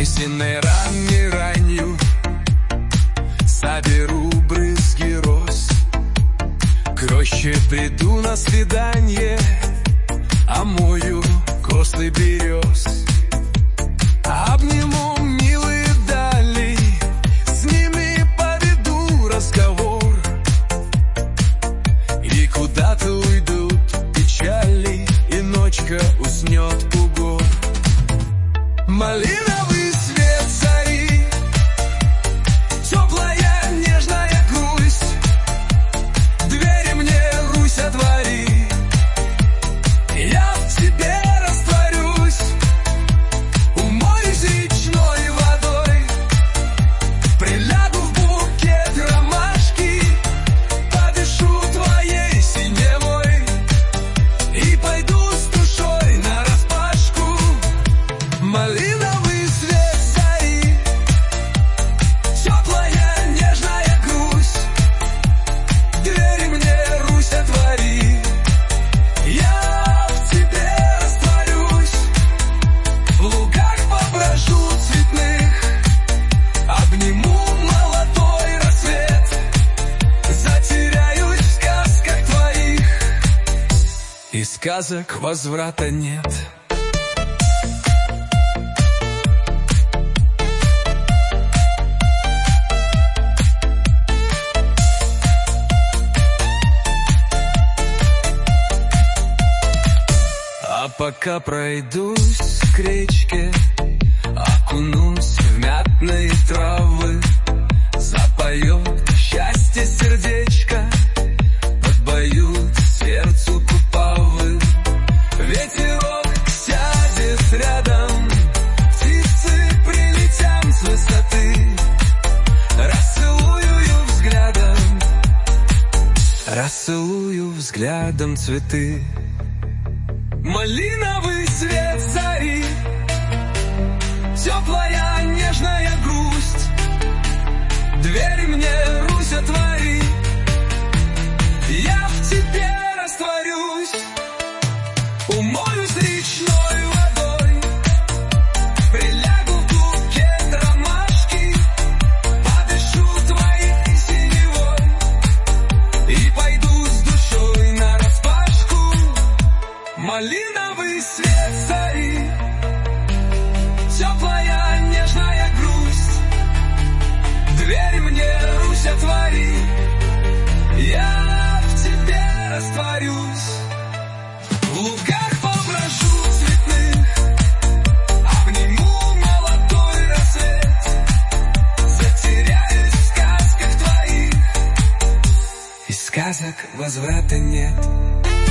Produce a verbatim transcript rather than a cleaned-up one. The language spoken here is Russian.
Осенней ранней ранью соберу брызги роз, к роще приду на свиданье, омою косты берез. Обниму милые дали, с ними поведу разговор, и куда-то уйдут печали, и ночка уснет у гор. Малиновый свет зари, теплая нежная грусть, двери мне, Русь, отвори, я в тебе растворюсь, умоюсь речной водой, прилягу в букет ромашки, подышу твоей синевой и пойду с душой нараспашку. Малиновый свет зари, теплая нежная грусть, двери мне, Русь, отвори, я в тебе растворюсь, в лугах поброжу цветных, обниму молодой рассвет, затеряюсь в сказках твоих, и сказок возврата нет. А пока пройдусь к речке, окунусь в мятные травы, запоет счастье сердечко, подбоют сердцу купавы. Ветерок сядет рядом, птицы прилетят с высоты, расцелую взглядом, расцелую взглядом цветы. Малиновый свет зари, теплая нежная грусть, двери мне, Русь, отвори, я в тебе растворюсь, умоюсь речной водой, прилягу в букет ромашки, подышу твоей синевой и пойду с душой нараспашку. Малиновый свет зари, теплая нежная грусть, двери мне, Русь, отвори, я в тебе растворюсь, в лугах поброжу цветных, обниму молодой рассвет, затеряюсь в сказках твоих, и сказок возврата нет.